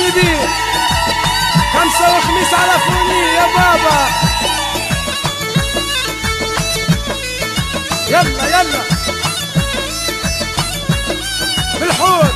عني بيه خمسة وخميس على فوني يا بابا. يلا يلا بالحوت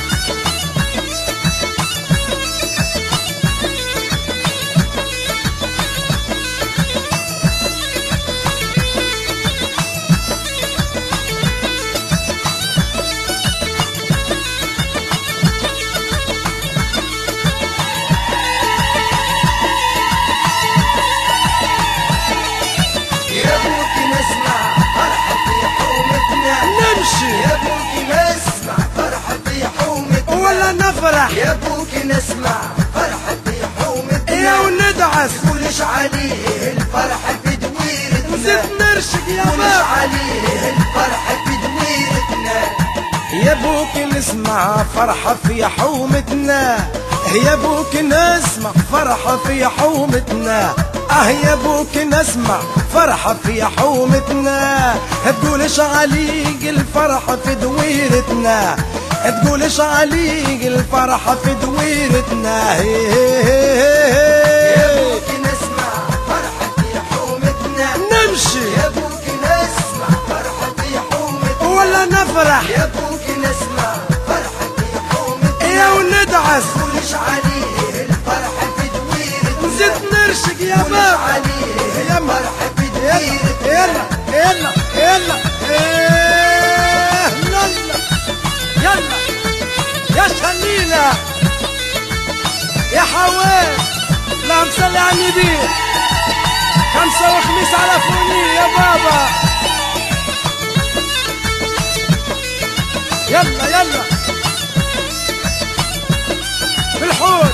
يا ابوكي نسمع فرحة في حومتنا ولا نفرح يا ابوكي نسمع فرحة في حومتنا يا وندعس تقولش عليه الفرحة في دويرتنا وزيد نرشق يا تقولش بابا عليه الفرحة في دويرتنا يا ابوك نسمع فرحة في حومتنا يا ابوك نسمع فرحة في حومتنا يا ابوك نسمع فرحة في حومتنا تقولش عليك الفرحة في دويرتنا تقولش عليك الفرحة في دويرتنا يا ابوك نسمع فرحة في حومتنا نمشي يا ابوك نسمع فرحة في حومتنا ولا نفرح يا ابوك نسمع فرحة في حومتنا يا وندعس تقولش عليه الفرحة في دويرتنا نزيد نرشق يا تقولش بابا عليه يلا الفرحة في يلا دويرتنا يلا يلا يلا يلا يا شنينة يا حوال لا مصلي على النبي خمسة وخميس على فوني يا بابا. يلا يلا بالحوت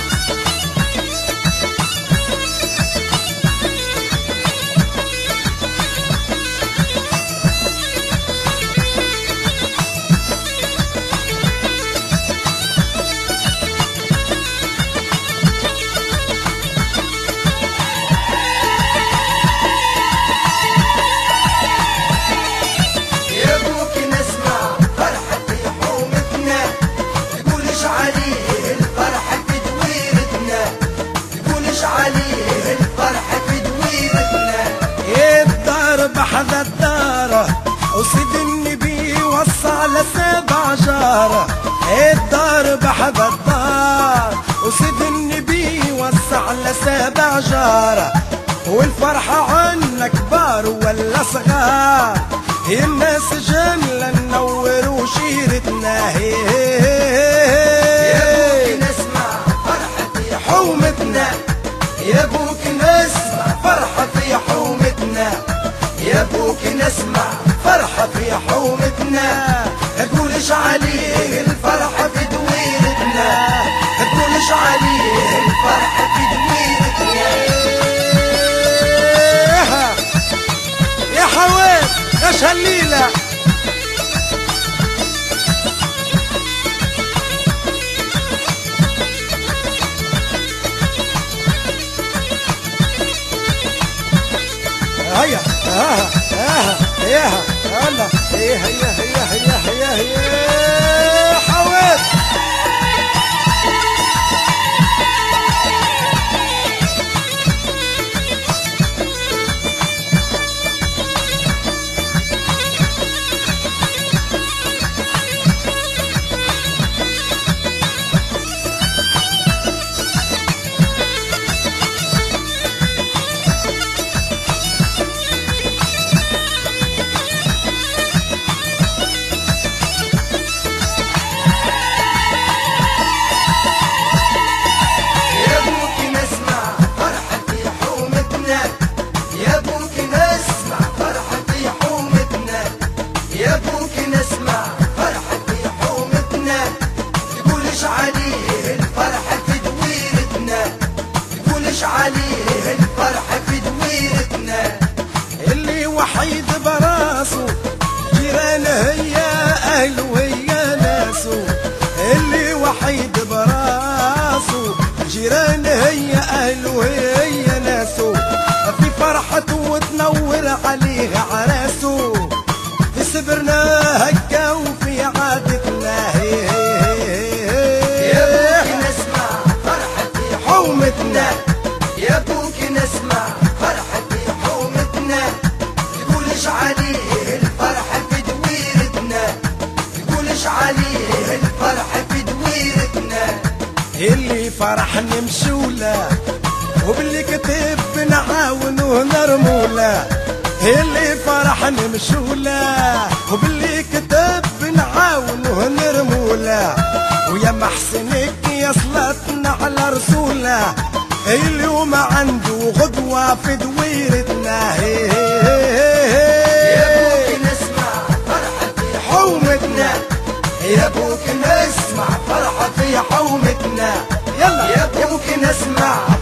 يا ابوك نسمع فرحة في حومتنا تقولش عليه الفرحة في دويرتنا تقولش عليه الفرحة في دويرتنا الدار بحذا الدار وسيد النبي وصى على 7 جارة الدار بحذا الدار وسيد النبي وصى على 7 جارة والفرحة عنا كبار ولا صغار الناس جملة ننور شيرتنا يا ابوك نسمع فرحة في حومتنا يا ابوك نسمع فرحة في حومتنا يا ابوك نسمع فرحة في حومتنا تقولش عليه الفرحة في دويرتنا تقولش عليه الفرحة في دويرتنا يا حوال يا شليلة هيا يا الله هيا حوال عليه الفرحة في دويرتنا. اللي وحيد براسه جيران هي أهله وهي ناسه، اللي وحيد براسه جيران هي أهله وهي ناسه، في فرحته وتنور عليه عراسه، في صبرنا هكا وفي عادتنا يا بوكي نسمع فرح نمشوله وباللي كتب نعاون ونرموله، اللي فرح نمشوله وباللي كتب نعاون ونرموله، ويا محسنك يا صلاتنا على رسوله، اليوم عنده غدوة في دويرتنا. يا ابوك نسمع فرحة في حومتنا، يا ابوك نسمع فرحة في حومتنا، يلا يا ابوك نسمع